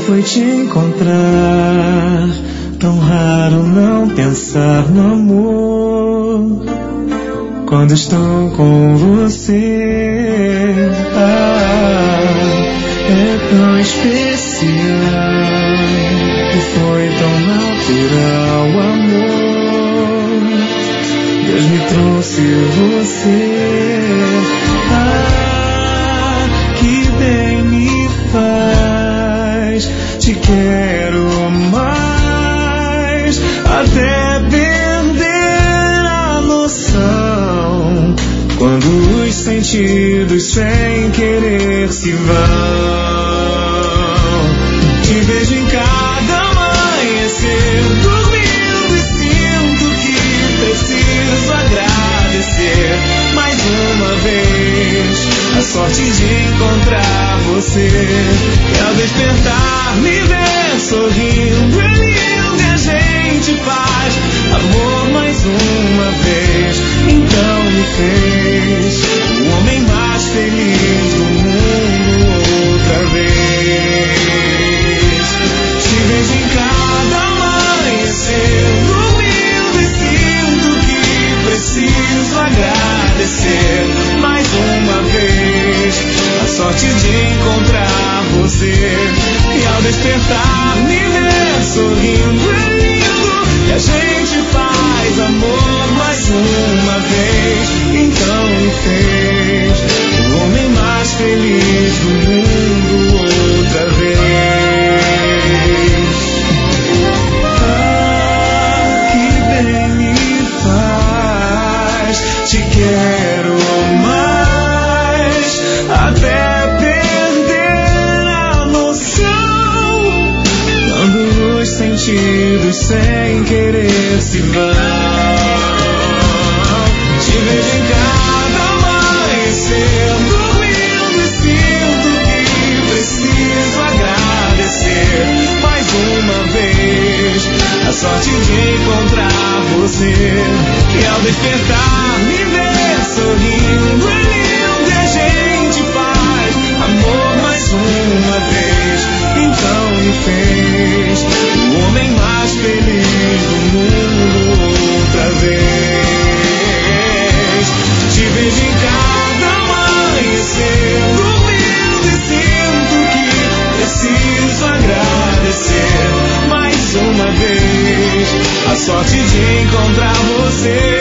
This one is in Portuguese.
foi te encontrar. Tão raro não pensar no amor quando estou com você. É tão especial e foi tão natural o amor. Deus me trouxe você. Que bem me faz. Te quero mais até perder a noção, quando os sentidos sem querer se vão. Te vejo em cada amanhecer, dormindo e sinto que preciso agradecer mais uma vez a sorte de encontrar você. E ao despertar me ver sorrindo, é lindo e a gente faz amor mais uma vez. Então me fez o homem mais feliz do mundo outra vez. Te vejo em cada amanhecer, dormindo e sinto que preciso agradecer mais uma vez a sorte de encontrar você. E ao despertar me ver sorrindo, é lindo e a gente faz amor mais uma vez. Então me fez o homem mais feliz do mundo outra vez. Que bem me faz. Te quero mais até perder a noção, quando os sentidos sem querer se vão. Te vejo em cada amanhecer, dormindo e sinto que preciso agradecer mais uma vez a sorte de encontrar você. E ao despertar me ver sorrindo, é lindo e a gente faz amor mais uma vez. Então me fez o homem mais feliz do mundo outra vez. Te vejo em cada amanhecer, dormindo e sinto que preciso agradecer mais uma vez a sorte de encontrar você.